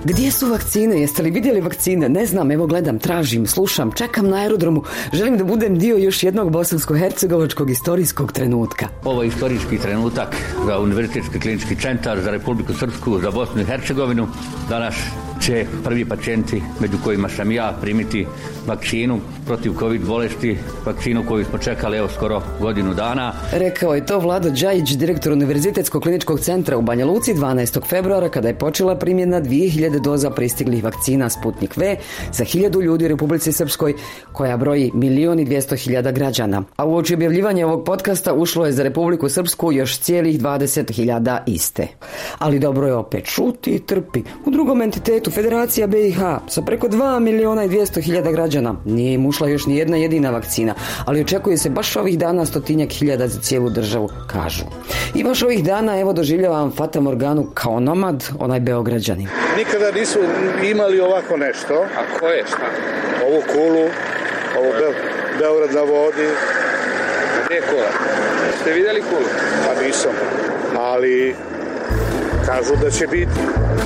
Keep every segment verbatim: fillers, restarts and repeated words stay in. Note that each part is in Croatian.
Gdje su vakcine? Jeste li vidjeli vakcine? Ne znam, evo gledam, tražim, slušam, čekam na aerodromu. Želim da budem dio još jednog bosansko-hercegovačkog istorijskog trenutka. Ovo je istorijski trenutak za Univerzitetski klinički centar, za Republiku Srpsku, za Bosnu i Hercegovinu. Danas će prvi pacijenti, među kojima sam ja, primiti vakcinu protiv COVID bolesti, vakcinu koju smo čekali evo skoro godinu dana. Rekao je to Vlado Đajić, direktor Univerzitetskog kliničkog centra u Banja Luci dvanaestog februara kada je počela primjena dvije hiljade doza pristiglih vakcina Sputnik V za hiljadu ljudi u Republici Srpskoj, koja broji milion i dvjesto hiljada građana. A u oči objavljivanja ovog podcasta ušlo je za Republiku Srpsku još cijelih dvadeset hiljada iste. Ali dobro je opet, šuti i trpi. U drugom entitetu Federacija B i H sa preko dva miliona i dvjesto hiljada građana nije im ušla još ni jedna jedina vakcina, ali očekuje se baš ovih dana stotinjak hiljada za cijelu državu, kažu. I baš ovih dana evo doživljavam Fata Morganu kao nomad, onaj Beograđanin. Nikada nisu imali ovako nešto. A ko je, šta? Ovu kulu, ovo Be, Beograd na vodi. Gdje je kula? Ste vidjeli kulu? Pa nisam, ali kažu da će biti.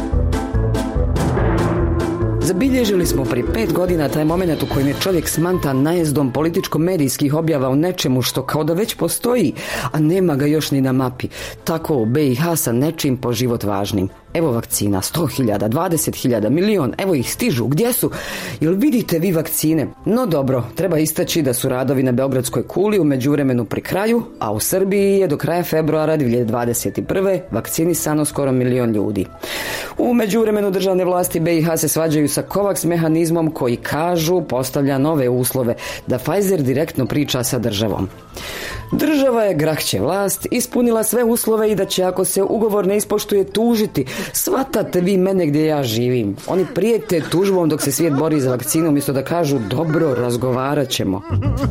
Zabilježili smo prije pet godina taj moment u kojem je čovjek smantan najezdom političko-medijskih objava o nečemu što kao da već postoji, a nema ga još ni na mapi. Tako u B i H sa nečim po život važnim. Evo vakcina, sto hiljada, dvadeset hiljada, milion, evo ih stižu, gdje su? Jel vidite vi vakcine? No dobro, treba istaći da su radovi na Beogradskoj kuli u međuvremenu pri kraju, a u Srbiji je do kraja februara dvije hiljade dvadeset prve vakcinisano skoro milion ljudi. U međuvremenu državne vlasti B i H se svađaju sa COVAX mehanizmom koji, kažu, postavlja nove uslove da Pfizer direktno priča sa državom. Država je, grahće vlast, ispunila sve uslove i da će, ako se ugovor ne ispoštuje, tužiti. Svatate vi mene gdje ja živim. Oni prijete tužbom dok se svijet bori za vakcinu, umjesto da kažu dobro, razgovarat ćemo.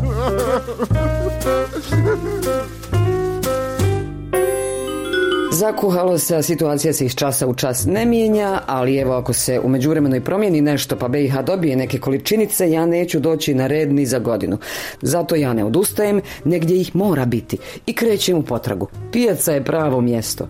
Zakuhalo se, a situacija se iz časa u čas ne mijenja, ali evo ako se u međuvremenu i promijeni nešto pa B i H dobije neke količinice, ja neću doći na red ni za godinu. Zato ja ne odustajem, negdje ih mora biti i krećem u potragu. Pijaca je pravo mjesto.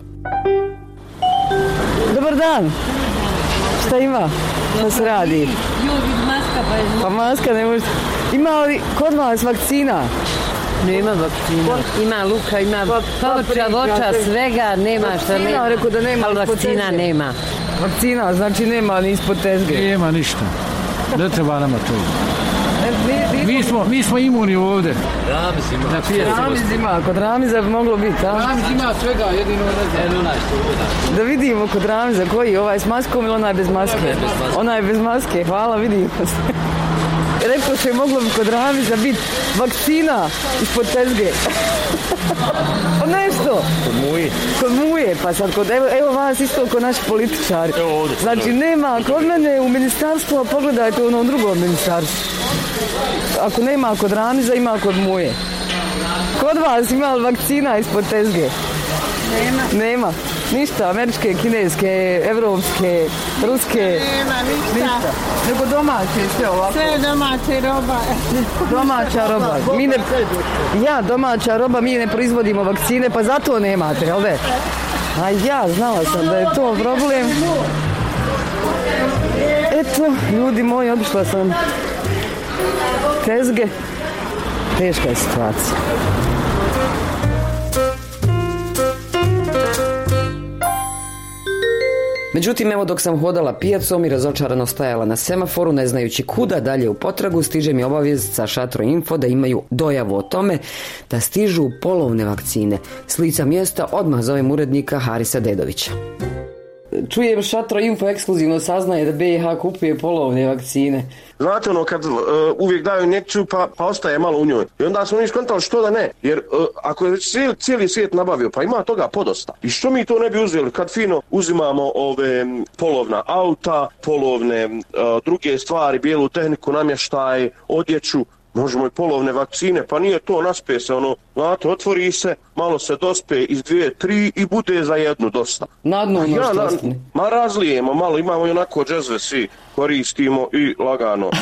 Dobar dan. Šta ima? Šta se radi? Ljudi, maska pa je... Pa maska ne može... Ima li kod vas vakcina? Nema vakcina. Ima luka, ima povrća, voća, svega, nema šta nema. Vakcina, rekao da nema, ali vakcina nema. Vakcina, znači nema ni ispod tezge. Nema ništa. Ne treba nama to. Mi smo, mi smo imuni ovdje. Ramiz ima. Ramiz ima, kod Ramiza bi moglo biti, a? Ramiz ima svega, jedino ne znam. Da vidimo kod Ramiza koji, ovaj s maskom ili onaj bez maske? Onaj je bez maske, hvala, vidimo se. Rekao se je moglo bi kod Ramiza biti vakcina ispod tezge. O nešto. Kod Muje. Kod Muje, pa sad kod, evo, evo vas isto kod naši političari. Znači nema, kod mene u ministarstvu, a pogledajte u onom drugom ministarstvu. Ako nema kod Ramiza, ima kod Muje. Kod vas ima li vakcina ispod tezge? Nema. Nema. Ništa, američke, kineske, evropske, ruske. Nema ništa. Ništa. Nego domaće, sve ovako. Sve domaće roba. Domaća roba. Mi ne, ja, domaća roba, mi ne proizvodimo vakcine, pa zato nemate, jel be? A ja, znala sam da je to problem. Eto, ljudi moji, obišla sam tezge. Teška je situacija. Međutim, evo dok sam hodala pijacom i razočarano stajala na semaforu, ne znajući kuda dalje u potragu, stiže mi obavijest sa Šatro Info da imaju dojavu o tome da stižu polovne vakcine. S lica mjesta odmah zovem urednika Harisa Dedovića. Čujem, Šatro Info ekskluzivno saznaje da B i H kupuje polovne vakcine. Znate ono kad uh, uvijek daju injekciju pa, pa ostaje malo u njoj. I onda smo mi skontali što da ne. Jer uh, ako je cijeli, cijeli svijet nabavio pa ima toga podosta. I što mi to ne bi uzeli kad fino uzimamo ove polovna auta, polovne uh, druge stvari, bijelu tehniku, namještaj, odjeću. Možemo i polovne vakcine, pa nije to, naspe se ono, znate, otvori se, malo se dospe iz dvije, tri i bude za jednu dosta. Na dnu ono što ostane. Ma razlijemo, malo imamo i onako džezve svi, koristimo i lagano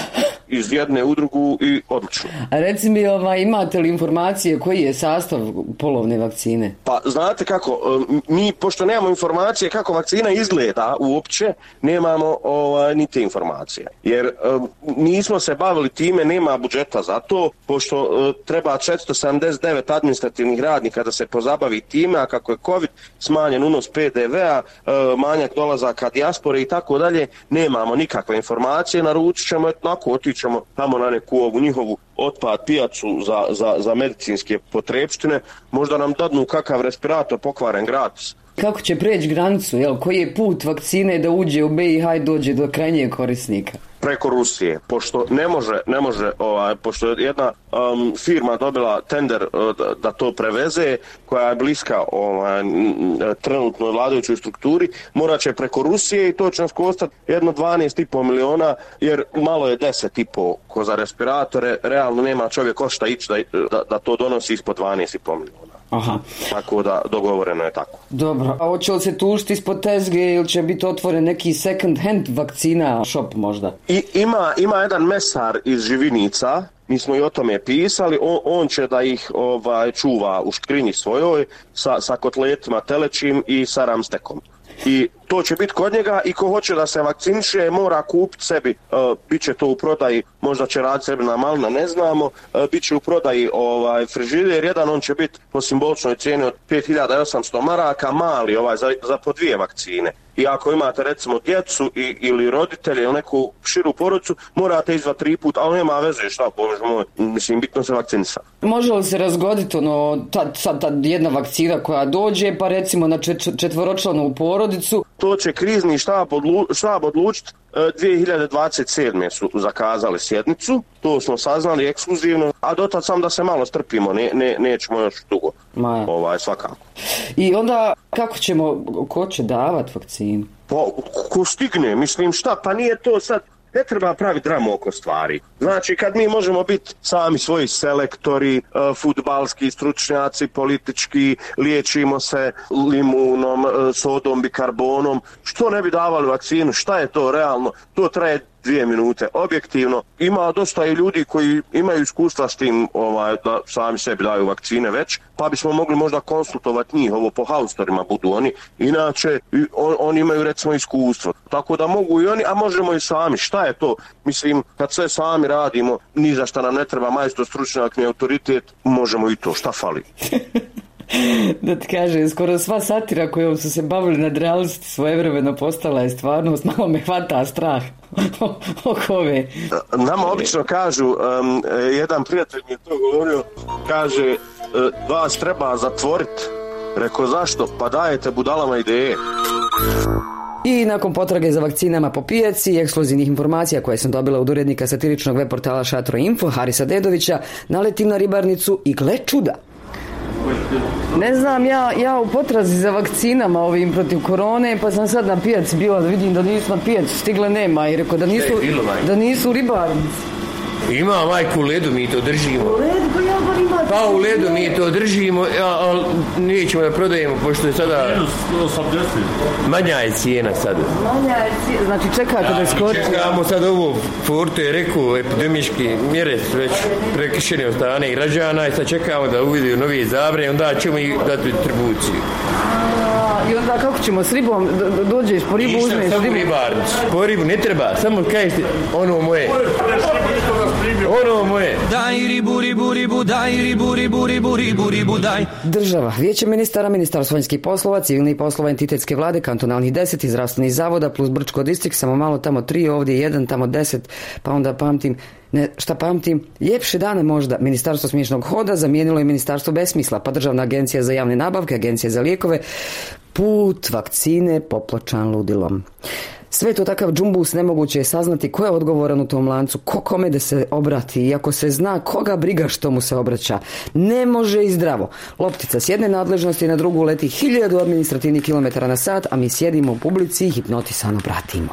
iz jedne u drugu i odlično. A reci mi, ovaj, imate li informacije koji je sastav polovne vakcine? Pa znate kako, mi pošto nemamo informacije kako vakcina izgleda uopće, nemamo ovaj, ni te informacije. Jer nismo se bavili time, nema budžeta za to, pošto treba četiristo sedamdeset devet administrativnih radnika da se pozabavi time, a kako je COVID, smanjen unos P D V-a, manjak dolazaka dijaspore i tako dalje, nemamo nikakve informacije, naručit ćemo, etnako otićemo tamo na neku ovu njihovu otpad pijacu za, za, za medicinske potrepštine, možda nam dadnu kakav respirator pokvaren gratis. Kako će preći granicu, jel? Koji je put vakcine da uđe u B i H i dođe do krajnjeg korisnika? Preko Rusije, pošto ne može, ne može, ovaj, pošto je jedna um, firma dobila tender uh, da, da to preveze, koja je bliska ovaj, trenutnoj vladajućoj strukturi, morat će preko Rusije i to će nas kostati jedno dvanaest i pol miliona, jer malo je deset i pol ko za respiratore, realno nema čovjek košta ići da, da, da to donosi ispod dvanaest i pol miliona. Aha. Tako da dogovoreno je tako. Dobro, a hoće li se tužiti ispod tezge ili će biti otvoren neki second hand vakcina shop možda? I, ima, ima jedan mesar iz Živinica, mi smo i o tome pisali, on, on će da ih ovaj, čuva u škrinji svojoj sa, sa kotletima telećim i sa ramstekom. I to će biti kod njega i ko hoće da se vakciniše mora kupiti sebi, uh, bit će to u prodaji, možda će raditi sebi na malina, ne znamo, uh, bit će u prodaji ovaj, frižider, jedan on će biti po simboličnoj cijeni od pet hiljada osamsto maraka, mali ovaj, za, za po dvije vakcine. I ako imate recimo djecu i, ili roditelje ili neku širu porodicu, morate izvat tri puta, ali nema veze šta, bože moj, mislim, bitno se vakcinisati. Može li se razgoditi ono, ta, ta, ta jedna vakcina koja dođe, pa recimo na čet, četvoročlanu porodicu? To će krizni štab, odlu, štab odlučiti. dvije hiljade dvadeset sedme su zakazali sjednicu, to smo saznali ekskluzivno, a dotad sam da se malo strpimo, ne, ne, nećemo još dugo, Maja. ovaj, svakako. I onda kako ćemo, ko će davat vakcinu? Pa, ko stigne, mislim šta, pa nije to sad, ne treba praviti dramu oko stvari. Znači, kad mi možemo biti sami svoji selektori, uh, fudbalski stručnjaci, politički, liječimo se limunom, uh, sodom, bikarbonom, što ne bi davali vakcinu, šta je to realno? To traje dvije minute. Objektivno, ima dosta i ljudi koji imaju iskustva s tim ovaj, da sami sebi daju vakcine već, pa bismo mogli možda konsultovati njih, ovo po haustorima budu oni. Inače, on, oni imaju recimo iskustvo. Tako da mogu i oni, a možemo i sami. Šta je to? Mislim, kad sve sami radimo, ni za šta nam ne treba majstor, stručnjak, ni autoritet, možemo i to. Šta fali? Da ti kaže, skoro sva satira kojom su se bavili nadrealnosti svojevremeno postala je stvarnost, malo me hvata strah oko ove. Nama obično kažu, um, jedan prijatelj mi je to govorio, kaže, vas treba zatvoriti. Rekao, zašto? Pa dajete budalama ideje. I nakon potrage za vakcinama po pijaci i ekskluzivnih informacija koje sam dobila od urednika satiričnog web portala Šatro Info, Harisa Dedovića, naletim na ribarnicu i gle čuda. Ne znam, ja, ja u potrazi za vakcinama ovim protiv korone, pa sam sad na pijaci bila da vidim da nisu na pijaci stigle, nema, i rekao da nisu, da nisu u ribarnici. Ima, majku, u ledu mi to držimo. U ledu, pa ja bar imam. Pa u ledu mi to držimo, ali nećemo da prodajemo, pošto je sada... Manja je cijena sada. Manja je cijena, znači čekate da skoči. Čekamo sad ovo, Forte je rekao, epidemički mjere već prekršene od strane građana i sad čekamo da uvidio nove zabrane, onda ćemo ih dati distribuciju. I onda kako ćemo s ribom, dođeš po ribu, uzmeš ribu? Samo ribarnicu, po ribu ne treba, samo kažeš ono moje. Ono moje. Daj ribu, ribu, ribu, daj ribu, ribu, ribu, ribu, ribu, daj. Država, vijeće ministara, ministarstvo vanjskih poslova, civilnih poslova entitetske vlade, kantonalnih deset i zdravstvenih zavoda, plus Brčko distrikt, samo malo tamo tri, ovdje jedan, tamo deset, pa onda pamtim, ne, šta pamtim, ljepše dane možda. Ministarstvo smiješnog hoda zamijenilo je ministarstvo besmisla, pa Državna agencija za javne nabavke, agencija za lijekove, put vakcine popločan ludilom. Sve to takav džumbus, nemoguće je saznati ko je odgovoran u tom lancu, ko kome da se obrati, i ako se zna koga briga što mu se obraća. Ne može i zdravo. Loptica s jedne nadležnosti na drugu leti hiljadu administrativnih kilometara na sat, a mi sjedimo u publici i hipnotisano pratimo.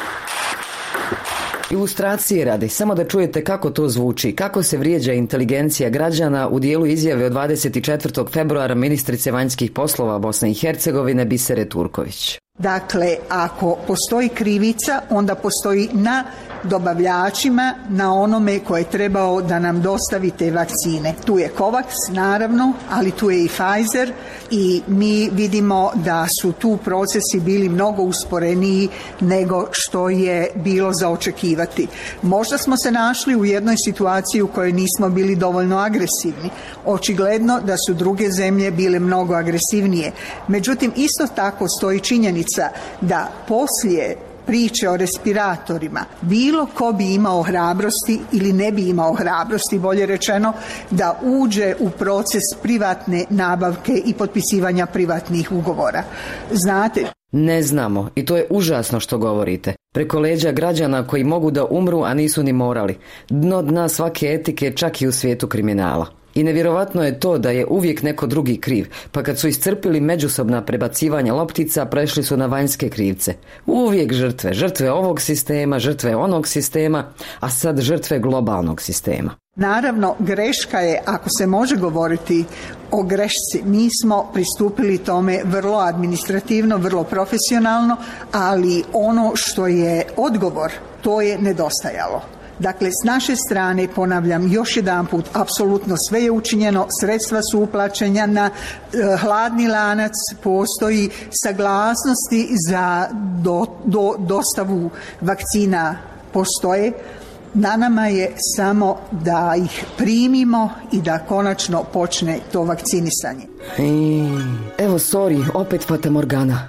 Ilustracije radi, samo da čujete kako to zvuči, kako se vrijeđa inteligencija građana u dijelu izjave od dvadeset četvrtog februara ministrice vanjskih poslova Bosne i Hercegovine Bisere Turković. Dakle, ako postoji krivica, onda postoji na dobavljačima na onome koje je trebao da nam dostavi te vakcine. Tu je Covax, naravno, ali tu je i Pfizer i mi vidimo da su tu procesi bili mnogo usporeniji nego što je bilo za očekivati. Možda smo se našli u jednoj situaciji u kojoj nismo bili dovoljno agresivni. Očigledno da su druge zemlje bile mnogo agresivnije. Međutim, isto tako stoji činjenica da poslije priče o respiratorima bilo ko bi imao hrabrosti ili ne bi imao hrabrosti, bolje rečeno, da uđe u proces privatne nabavke i potpisivanja privatnih ugovora. Znate, ne znamo i to je užasno što govorite. Preko leđa građana koji mogu da umru, a nisu ni morali. Dno dna svake etike, čak i u svijetu kriminala. I nevjerovatno je to da je uvijek neko drugi kriv, pa kad su iscrpili međusobna prebacivanja loptica, prešli su na vanjske krivce. Uvijek žrtve, žrtve ovog sistema, žrtve onog sistema, a sad žrtve globalnog sistema. Naravno, greška je, ako se može govoriti o grešci, mi smo pristupili tome vrlo administrativno, vrlo profesionalno, ali ono što je odgovor, to je nedostajalo. Dakle, s naše strane, ponavljam još jedan put, apsolutno sve je učinjeno, sredstva su uplaćena na e, hladni lanac, postoji saglasnosti za do, do, dostavu vakcina postoje. Na nama je samo da ih primimo i da konačno počne to vakcinisanje. E, evo, sorry, opet Fata Morgana.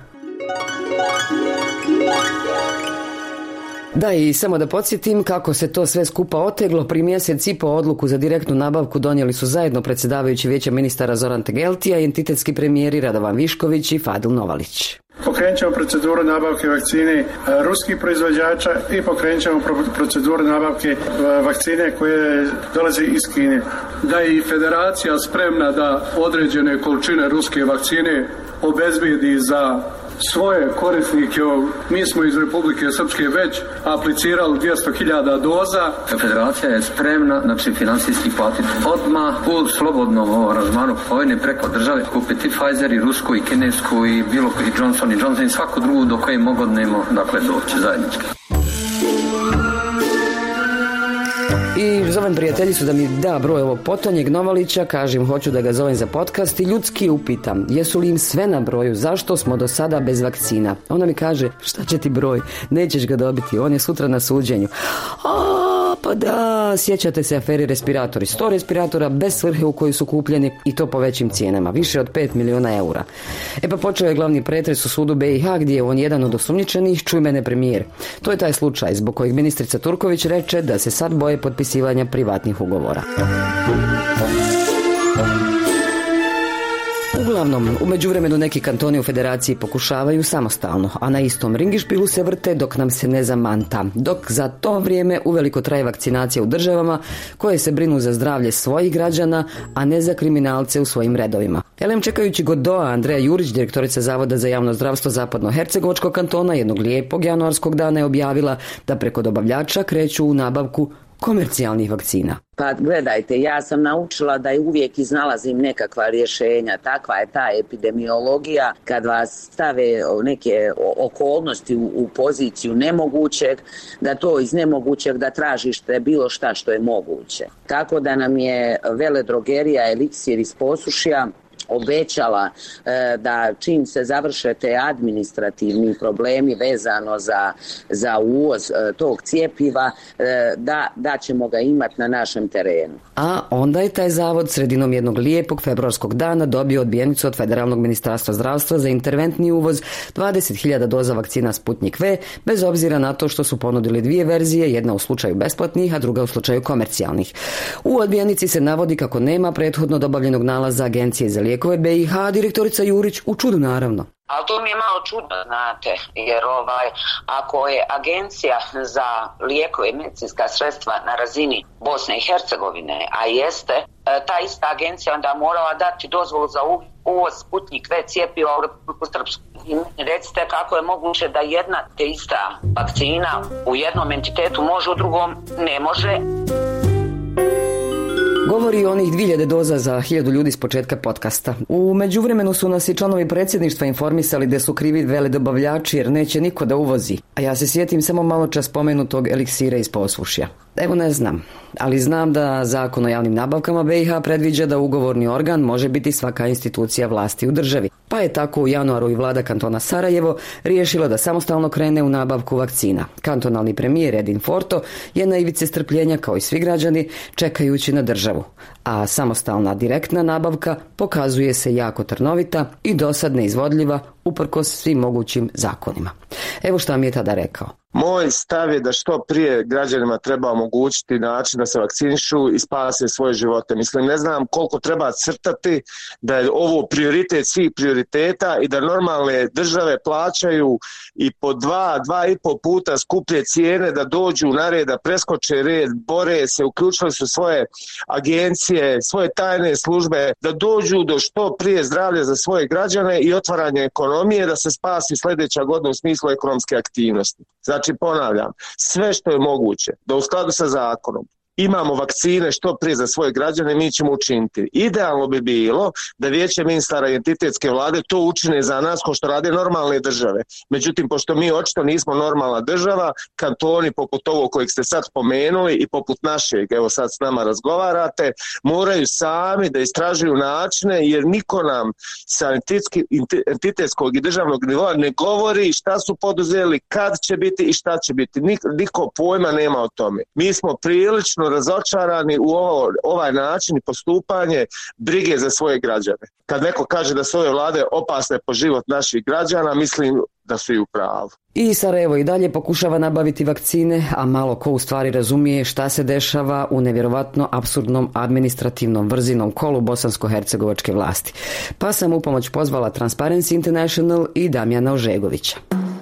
Da, i samo da podsjetim kako se to sve skupa oteglo. Prije mjesec i po odluku za direktnu nabavku donijeli su zajedno predsjedavajući Vijeća ministara Zoran Tegeltija i entitetski premijeri Radovan Višković i Fadil Novalić. Pokrenut ćemo proceduru nabavke vakcine ruskih proizvođača i pokrenut ćemo proceduru nabavke vakcine koje dolaze iz Kine. Da je i federacija spremna da određene količine ruske vakcine obezbijedi za svoje korisnike. Mi smo iz Republike Srpske već aplicirali dvjesto hiljada doza. Federacija je spremna, znači financijski platiti odmah u slobodnom aranžmanu kupovine preko države, kupiti Pfizer i rusku i kinesku i bilo i Johnson i Johnson i svaku drugu do koje mogodnemo, dakle, doći zajednički. I zovem prijateljicu da mi da broj ovog potonjeg Novalića, kažem hoću da ga zovem za podcast i ljudski upitam jesu li im sve na broju, zašto smo do sada bez vakcina. Ona mi kaže, šta će ti broj, nećeš ga dobiti, on je sutra na suđenju. A, pa da, sjećate se aferi respiratori, sto respiratora bez svrhe u koji su kupljeni i to po većim cijenama, više od pet miliona eura. E pa počeo je glavni pretres u sudu B i H gdje je on jedan od osumnjičenih, čuj mene premijer. To je taj slučaj zbog kojeg ministrica Turković reče da se sad boje potpisivanja privatnih ugovora. Uglavnom, u međuvremenu neki kantoni u federaciji pokušavaju samostalno, a na istom ringišpilu se vrte dok nam se ne zamanta. Dok za to vrijeme uveliko traje vakcinacija u državama koje se brinu za zdravlje svojih građana, a ne za kriminalce u svojim redovima. Elem, čekajući Godoa, Andreja Jurić, direktorica Zavoda za javno zdravstvo Zapadno-Hercegovačkog kantona, jednog lijepog januarskog dana je objavila da preko dobavljača kreću u nabavku komercijalnih vakcina. Pa gledajte, ja sam naučila da uvijek iznalazim nekakva rješenja. Takva je ta epidemiologija kad vas stave neke okolnosti u, u poziciju nemogućeg, da to iz nemogućeg da tražište bilo šta što je moguće. Tako da nam je veledrogerija Eliksir iz Posušja obećala e, da čim se završe te administrativni problemi vezano za, za uvoz e, tog cjepiva, e, da, da ćemo ga imati na našem terenu. A onda je taj zavod sredinom jednog lijepog februarskog dana dobio odbijenicu od Federalnog ministarstva zdravstva za interventni uvoz dvadeset hiljada doza vakcina Sputnik V, bez obzira na to što su ponudili dvije verzije, jedna u slučaju besplatnih, a druga u slučaju komercijalnih. U odbijenici se navodi kako nema prethodno dobavljenog nalaza Agencije za lijekove B i H, direktorica Jurić u čudu naravno. Ali to mi je malo čudno, znate, jer ovaj, ako je Agencija za lijekove i medicinska sredstva na razini Bosne i Hercegovine, a jeste, ta ista agencija onda morala dati dozvolu za uvoz Sputnik V cjepiva u Republiku Srpsku. Recite kako je moguće da jedna te ista vakcina u jednom entitetu može, u drugom ne može. Govori o onih dvije hiljade doza za hiljadu ljudi s početka podcasta. U međuvremenu su nas i članovi predsjedništva informisali da su krivi veledobavljači jer neće niko da uvozi. A ja se sjetim samo malo čas spomenutog eliksira iz Posušja. Evo ne znam, ali znam da Zakon o javnim nabavkama B i H predviđa da ugovorni organ može biti svaka institucija vlasti u državi. Pa je tako u januaru i vlada kantona Sarajevo riješila da samostalno krene u nabavku vakcina. Kantonalni premijer Edin Forto je na ivici strpljenja kao i svi građani čekajući na državu. A samostalna direktna nabavka pokazuje se jako trnovita i dosad neizvodljiva uprkos svim mogućim zakonima. Evo šta mi je tada rekao. Moj stav je da što prije građanima treba omogućiti način da se vakcinišu i spase svoje živote. Mislim, ne znam koliko treba crtati da je ovo prioritet svih prioriteta i da normalne države plaćaju i po dva, dva i po puta skuplje cijene da dođu na red, da preskoče red, bore se, uključili su svoje agencije, svoje tajne službe, da dođu do što prije zdravlja za svoje građane i otvaranje ekonomije, da se spasi sljedeća godina u smislu ekonomske aktivnosti. Znači, ponavljam, sve što je moguće da u skladu sa zakonom imamo vakcine što prije za svoje građane, mi ćemo učiniti. Idealno bi bilo da vijeće ministara i entitetske vlade to učine za nas kao što rade normalne države. Međutim, pošto mi očito nismo normalna država, kantoni poput ovog kojeg ste sad spomenuli i poput našeg, evo sad s nama razgovarate, moraju sami da istražuju načine jer niko nam sa entitetskog i državnog nivoa ne govori šta su poduzeli, kad će biti i šta će biti. Niko pojma nema o tome. Mi smo prilično razočarani u ovo, ovaj način i postupanje brige za svoje građane. Kad neko kaže da su ove vlade opasne po život naših građana, mislim da su i u pravu. I Sarajevo i dalje pokušava nabaviti vakcine, a malo ko u stvari razumije šta se dešava u nevjerovatno apsurdnom administrativnom vrzinom kolu bosansko-hercegovačke vlasti. Pa sam u pomoć pozvala Transparency International i Damjana Ožegovića.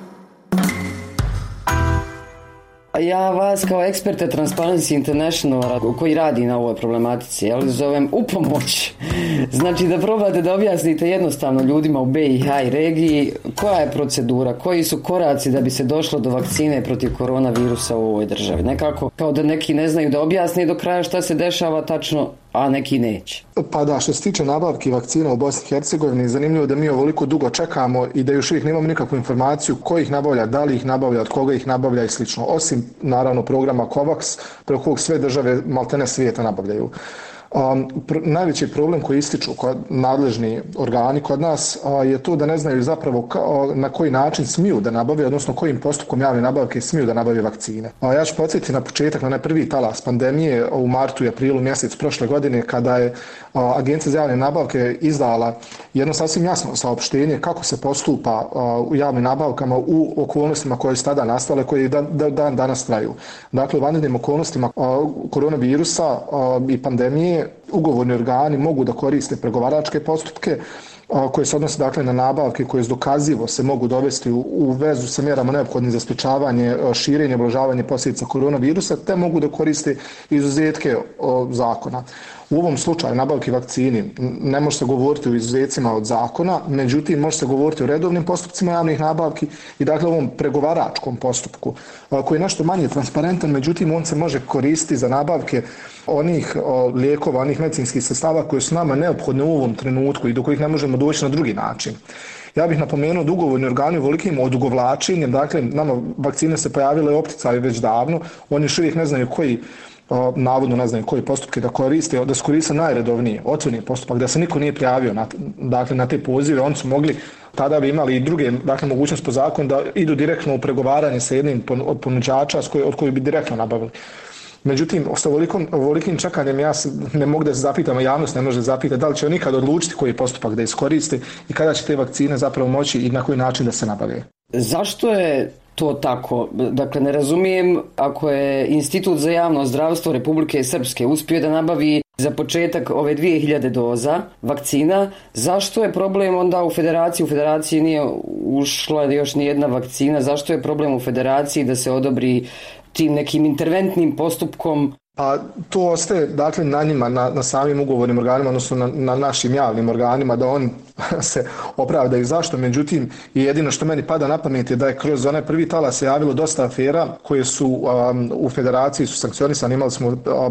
Ja vas kao eksperte Transparency International koji radi na ovoj problematici, jel, zovem u pomoć. Znači da probate da objasnite jednostavno ljudima u B i H i regiji koja je procedura, koji su koraci da bi se došlo do vakcine protiv koronavirusa u ovoj državi. Nekako kao da neki ne znaju da objasne do kraja šta se dešava tačno, a neki neće. Pa da, što se tiče nabavki vakcina u Bosni i Hercegovini, zanimljivo da mi ovoliko dugo čekamo i da još uvijek nemamo nikakvu informaciju ko ih nabavlja, da li ih nabavlja, od koga ih nabavlja i slično. Osim, naravno, programa COVAX, preko kojeg sve države maltene svijeta nabavljaju. Um, pr- najveći problem koji ističu kod nadležni organi kod nas uh, je to da ne znaju zapravo ka, uh, na koji način smiju da nabave, odnosno kojim postupkom javne nabavke smiju da nabave vakcine. Uh, ja ću podsjetiti na početak, na onaj prvi talas pandemije u martu i aprilu mjesec prošle godine kada je uh, Agencija za javne nabavke izdala jedno sasvim jasno saopštenje kako se postupa uh, u javnim nabavkama u okolnostima koje su tada nastale, koje dan, dan danas traju. Dakle, u vanrednim okolnostima uh, koronavirusa uh, i pandemije ugovorni organi mogu da koriste pregovaračke postupke koje se odnose dakle na nabavke koje dokazivo se mogu dovesti u, u vezu sa mjerama neophodnim za sprječavanje, širenje, ublažavanje posljedica koronavirusa, te mogu da koriste izuzetke o, zakona. U ovom slučaju nabavki vakcini ne može se govoriti o izuzetcima od zakona, međutim može se govoriti o redovnim postupcima javnih nabavki i dakle ovom pregovaračkom postupku koji je nešto manje transparentan, međutim on se može koristiti za nabavke onih o, lijekova, onih medicinskih sredstava koje su nama neophodne u ovom trenutku i do kojih ne možemo doći na drugi način. Ja bih napomenuo da ugovorni organi velikim odugovlačenjem, dakle nama vakcine se pojavile opticaju već davno, oni još uvijek ne znaju koji O, navodno ne znaju koji postupke da koriste, da su koriste najredovnije, otvoreni postupak, da se niko nije prijavio na, dakle, na te pozive, oni su mogli, tada bi imali i druge, dakle, mogućnost po zakonu da idu direktno u pregovaranje sa jednim od ponuđača od kojih bi direktno nabavili. Međutim, sa ovolikom, ovolikim čekanjem ja ne mogu da se zapitam, a javnost ne može zapitati da li će nikad odlučiti koji postupak da iskoriste i kada će te vakcine zapravo moći i na koji način da se nabave. Zašto je to tako? Dakle, ne razumijem, ako je Institut za javno zdravstvo Republike Srpske uspio da nabavi za početak ove dvije hiljade doza vakcina, zašto je problem onda u federaciji? U federaciji nije ušla još ni jedna vakcina, zašto je problem u federaciji da se odobri tim nekim interventnim postupkom? Pa to ostaje dakle na njima, na, na samim ugovornim organima, odnosno na, na našim javnim organima da oni se opravdaju zašto. Međutim, jedino što meni pada na pamet je da je kroz onaj prvi talas se javilo dosta afera koje su um, u federaciji su sankcionisane. Imali smo um,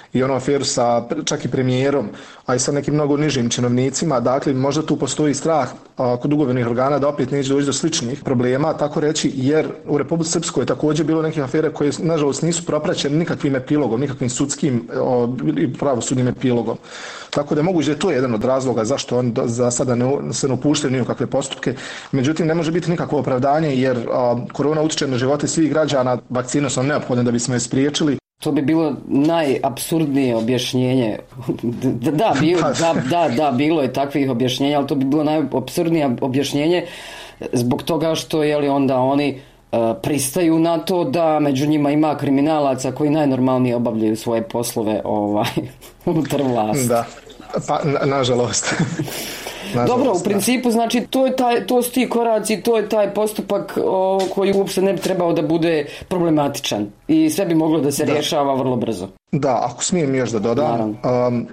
i ono aferu sa čak i premijerom, a i sa nekim mnogo nižim činovnicima, dakle možda tu postoji strah a, kod ugovornih organa da opet neće doći do sličnih problema, tako reći, jer u Republici Srpskoj je također bilo nekih afere koje nažalost nisu propraćene nikakvim epilogom, nikakvim sudskim o, i pravosudnim epilogom. Tako da je moguće da je to jedan od razloga zašto oni za sada ne, se ne upuštaju ni u kakve postupke. Međutim, ne može biti nikakvo opravdanje jer a, korona utječe na živote svih građana, vakcine su neophodne da bismo je spriječili. To bi bilo najapsurdnije objašnjenje. Da, da, bilo, da, da, da, bilo je takvih objašnjenja, ali to bi bilo najapsurdnije objašnjenje zbog toga što je li onda oni uh, pristaju na to da među njima ima kriminalaca koji najnormalnije obavljaju svoje poslove ovaj, unutar vlasti. Da, pa na, nažalost. Nažalost, dobro, u principu, znači, to, je taj, to su ti koraci, to je taj postupak o, koji uopšte ne bi trebao da bude problematičan i sve bi moglo da se da. rješava vrlo brzo. Da, ako smijem još da dodam, um,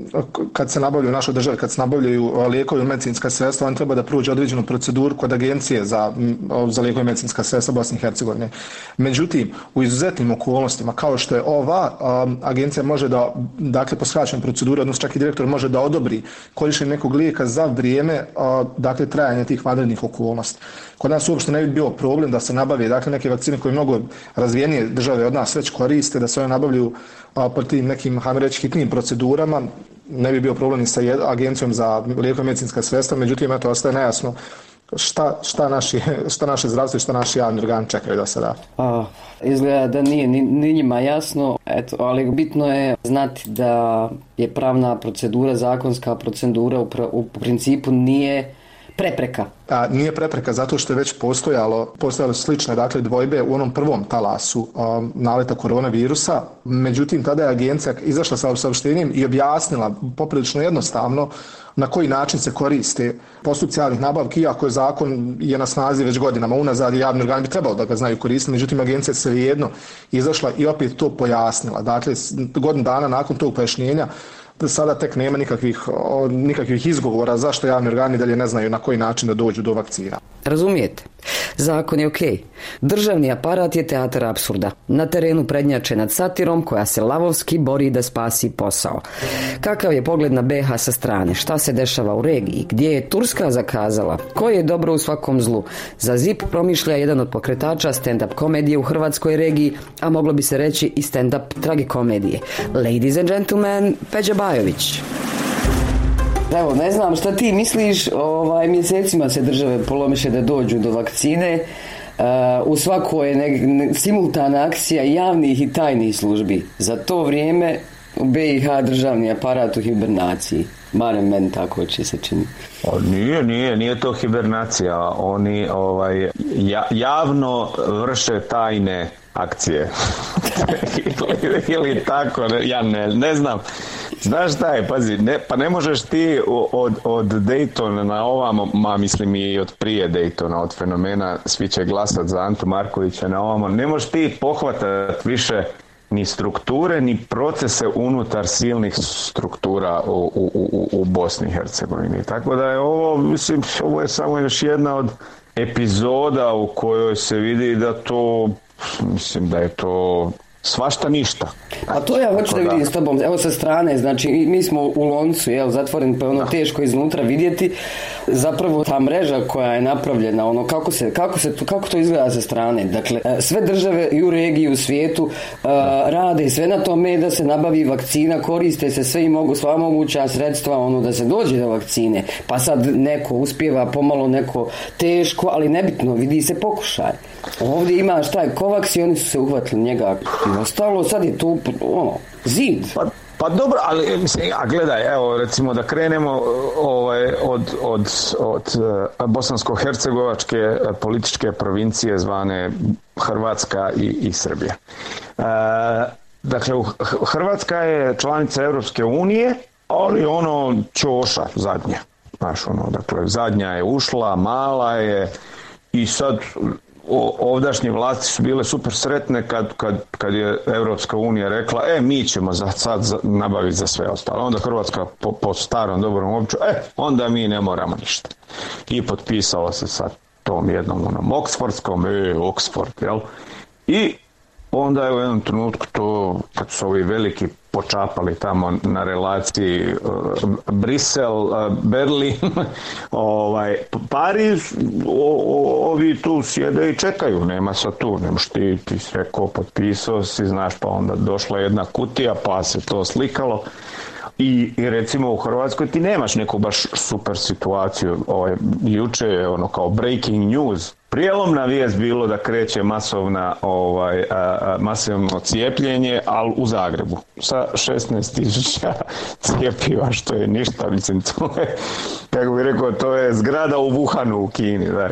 kad se nabavljaju u našoj državi, kad se nabavljaju lijekovi i medicinska sredstva, on treba da prođe određenu proceduru kod agencije za, za lijekovi i medicinska sredstva Bosne i Hercegovine. Međutim, u izuzetnim okolnostima, kao što je ova, um, agencija može da, dakle, po skraćenoj proceduri, odnosno čak i direktor može da odobri korištenje nekog lijeka za vrijeme, uh, dakle, trajanja tih vanrednih okolnosti. Kod nas uopšte ne bi bio problem da se nabave, dakle, neke vakcine koje mnogo razvijenije države od nas već koriste, da se one nabavljaju a, po tim nekim, hajmo reći, hitnim procedurama, ne bi bio problem i sa agencijom za lijekove i medicinska sredstva, međutim, eto, ostaje nejasno šta, šta, naši, šta naše zdravstvo i šta naši javni organi čekaju da se da. A, izgleda da nije ni, ni njima jasno, eto, ali bitno je znati da je pravna procedura, zakonska procedura u, pr- u principu nije prepreka. A, nije prepreka zato što je već postojalo, postojalo slične, dakle, dvojbe u onom prvom talasu um, naleta koronavirusa. Međutim, tada je agencija izašla sa saopštenjem i objasnila poprilično jednostavno na koji način se koriste postupci javnih nabavki, iako je zakon je na snazi već godinama unazad i javni organi bi trebalo da ga znaju koristiti, međutim agencija se jedno izašla i opet to pojasnila. Dakle, godinu dana nakon tog pojašnjenja sada tek nema nikakvih, o, nikakvih izgovora zašto javni organi dalje ne znaju na koji način da dođu do vakcina. Razumijete? Zakon je okej. Državni aparat je teatar apsurda. Na terenu prednjače nad satirom koja se lavovski bori da spasi posao. Kakav je pogled na B iH sa strane? Šta se dešava u regiji? Gdje je Turska zakazala? Koje je dobro u svakom zlu? Za Z I P promišlja jedan od pokretača stand-up komedije u hrvatskoj regiji, a moglo bi se reći i stand-up tragikomedije. Ladies and gentlemen, Peđa Bajović. Evo, ne znam šta ti misliš, ovaj, mjesecima se države polomiše da dođu do vakcine, uh, u svakoj je ne, ne, simultana akcija javnih i tajnih službi. Za to vrijeme u B iH državni aparat u hibernaciji. Barem meni tako će se čini. O, nije, nije, nije to hibernacija. Oni ovaj, ja, javno vrše tajne akcije. ili, ili tako, ja ne, ne znam. Znaš šta je, pazi, ne, pa ne možeš ti od, od Daytona na ovamo, ma mislim i od prije Daytona, od fenomena svi će glasat za Antu Markovića na ovamo, ne možeš ti pohvatati više ni strukture, ni procese unutar silnih struktura u, u, u, u Bosni i Hercegovini. Tako da je ovo, mislim, ovo je samo još jedna od epizoda u kojoj se vidi da to, mislim da je to svašta ništa. A to ja hoću da vidim s tobom, evo sa strane, znači mi smo u loncu, jel, zatvoren, pa ono teško iznutra vidjeti, zapravo ta mreža koja je napravljena, ono kako se, kako se, kako to izgleda sa strane, dakle, sve države i u regiji, u svijetu uh, rade sve na tome da se nabavi vakcina, koriste se sve i mogu, sva moguća sredstva, ono, da se dođe do vakcine, pa sad neko uspijeva pomalo, neko teško, ali nebitno, vidi se pokušaj. Ovdje ima šta je Covax i oni su se uhvatili njega i ostalo, sad je tu ono, zid. Pa, pa dobro, ali mislim, a gledaj, evo recimo da krenemo ovaj, od, od, od bosansko-hercegovačke političke provincije zvane Hrvatska i, i Srbija. E, dakle, Hrvatska je članica Europske unije, ali ono ćoša zadnja. Znaš, ono, dakle, zadnja je ušla, mala je i sad O, ovdašnje vlasti su bile super sretne kad, kad, kad je Europska unija rekla e, mi ćemo za, sad za, nabaviti za sve ostalo. Onda Hrvatska po, po starom dobrom običaju, e, onda mi ne moramo ništa. I potpisala se sa tom jednom onom Oxfordskom, e, Oxford, jel? I onda je u jednom trenutku to, kad su ovi veliki počapali tamo na relaciji uh, Brisel, uh, Berlin, ovaj, Pariz, o, o, ovi tu sjede i čekaju, nema sa tu, nemaš ti, ti si rekao, potpisao si, znaš, pa onda došla jedna kutija, pa se to slikalo. I, i recimo u Hrvatskoj ti nemaš neku baš super situaciju. Ovaj, juče je ono kao breaking news, prijelomna vijest bilo da kreće masovna, ovaj, a, a, masovno cijepljenje, ali u Zagrebu sa šesnaest tisuća cijepiva, što je ništa, mislim, to je, kako bih rekao, to je zgrada u Wuhanu u Kini, da.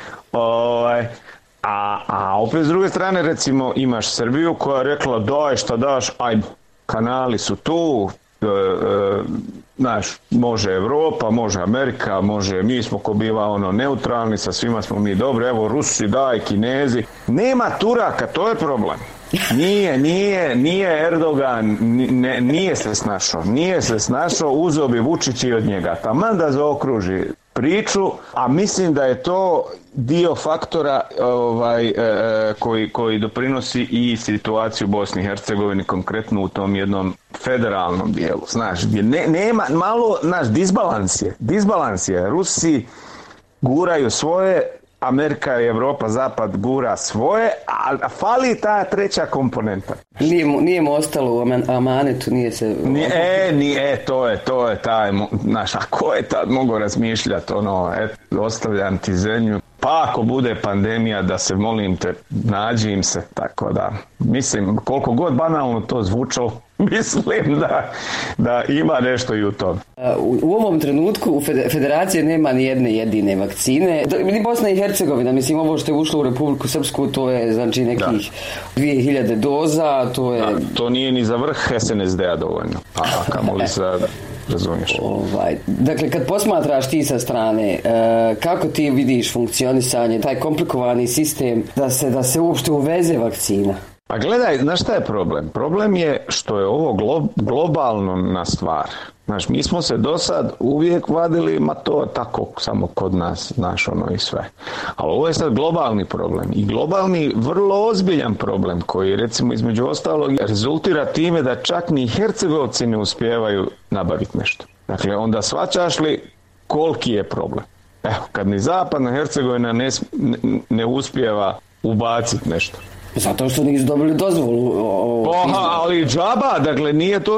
Ovaj, a, a opet s druge strane recimo imaš Srbiju koja je rekla daj šta daš, ajde, kanali su tu, E, e, znaš, može Europa, može Amerika, može, mi smo ko biva ono neutralni, sa svima smo mi dobri, evo Rusi, daj, Kinezi, nema Turaka, to je problem. Nije, nije, nije Erdogan, nije, nije se snašao, nije se snašao, uzeo bi Vučić i od njega, taman da zaokruži priču, a mislim da je to dio faktora ovaj, e, koji, koji doprinosi i situaciju u Bosni i Hercegovini, konkretno u tom jednom federalnom dijelu, znaš, gdje ne, nema, malo, znaš, disbalans je, disbalans je, Rusi guraju svoje, Amerika i Evropa, Zapad gura svoje, a fali ta treća komponenta. Nije mu, nije mu ostalo u amanetu, nije se... Nije, e, nije, e, to je, to je taj, znaš, a ko je tad mogao razmišljati, ono, et, ostavljam ti zemlju, pa ako bude pandemija, da se, molim te, nađi im se, tako da, mislim, koliko god banalno to zvučalo, mislim da, da ima nešto i u tome. U, u ovom trenutku u federacije nema ni jedne jedine vakcine. Ni Bosna i Hercegovina, mislim, ovo što je ušlo u Republiku Srpsku, to je znači nekih dvije hiljade doza, to je... Da, to nije ni za vrh es en es de-a dovoljno, a kamoli za... razumiješ. Ovaj, dakle, kad posmatraš ti sa strane, e, kako ti vidiš funkcionisanje, taj komplikovani sistem da se, da se uopšte uveze vakcina? Pa gledaj, znaš šta je problem? Problem je što je ovo glo, globalno na stvar. Znaš, mi smo se do sad uvijek vadili, ma to tako samo kod nas, znaš, ono i sve. Ali ovo je sad globalni problem i globalni, vrlo ozbiljan problem koji, recimo, između ostalog, rezultira time da čak ni Hercegovci ne uspijevaju nabaviti nešto. Dakle, onda shvaćaš li koliki je problem? Evo, kad ni Zapadna Hercegovina ne, ne, ne uspijeva ubaciti nešto. Zato što nisu dobili dozvolu. O, Oha, ali džaba, dakle nije to,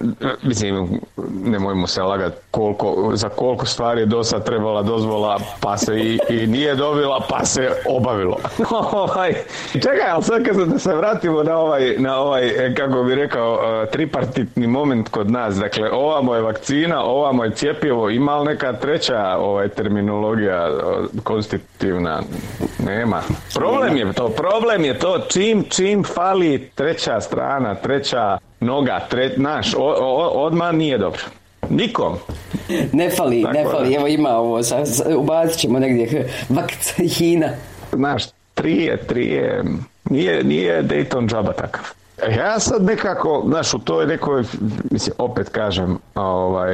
mislim, nemojmo se lagati koliko, za koliko stvari je do sad trebala dozvola, pa se i, i nije dobila, pa se obavilo. ovaj, čekaj, ali sad kad da se vratimo na ovaj, na ovaj, kako bi rekao, tripartitni moment kod nas, dakle, ovamo je vakcina, ovamo je cjepivo, ima li neka treća ovaj, terminologija konstitutivna? Nema. Problem je to, problem je to čim, čim fali treća strana, treća noga, tre, naš, o, o, odmah nije dobro. Nikom. Ne fali, tako ne fali, da. Evo ima ovo, sa, sa, ubacit ćemo negdje vakcina. Znaš, trije, trije, nije, nije Dayton džaba takav. Ja sad nekako, znaš, u toj nekoj, mislim, opet kažem, ovaj,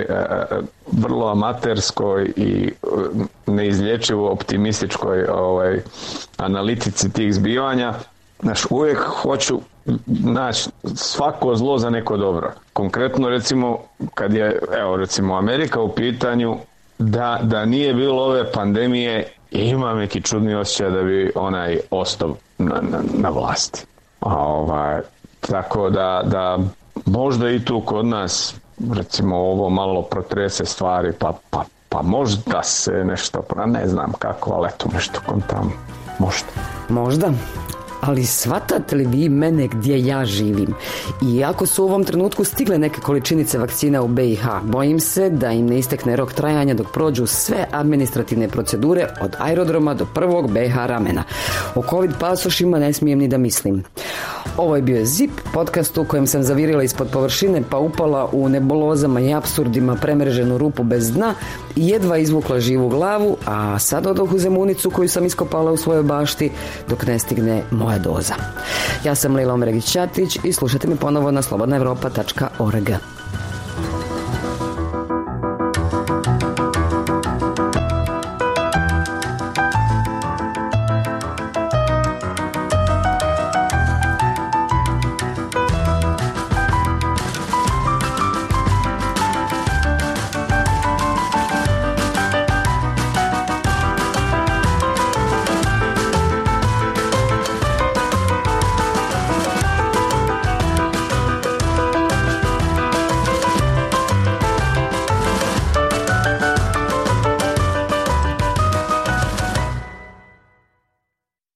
vrlo amaterskoj i neizlječivo optimističkoj ovaj, analitici tih zbivanja, znaš, uvijek hoću naći svako zlo za neko dobro. Konkretno, recimo, kad je, evo, recimo, Amerika u pitanju, da, da nije bilo ove pandemije, imam neki čudni osjećaj da bi onaj ostao na, na, na vlasti. A ovaj... Tako da, da možda i tu kod nas, recimo, ovo malo protrese stvari, pa, pa, pa možda se nešto, ne znam kako, ali eto nešto kontam, možda. Možda. Ali shvatate li vi mene gdje ja živim? I ako su u ovom trenutku stigle neke količinice vakcina u be i ha, bojim se da im ne istekne rok trajanja dok prođu sve administrativne procedure od aerodroma do prvog be i ha ramena. O covid pasošima ne smijem ni da mislim. Ovo je bio Zip, podcast u kojem sam zavirila ispod površine pa upala u nebulozama i apsurdima premreženu rupu bez dna i jedva izvukla živu glavu, a sad odoh u zemunicu koju sam iskopala u svojoj bašti dok ne stigne moja doza. Ja sam Lila Omregić-Ćatić i slušajte me ponovo na slobodna evropa tačka org.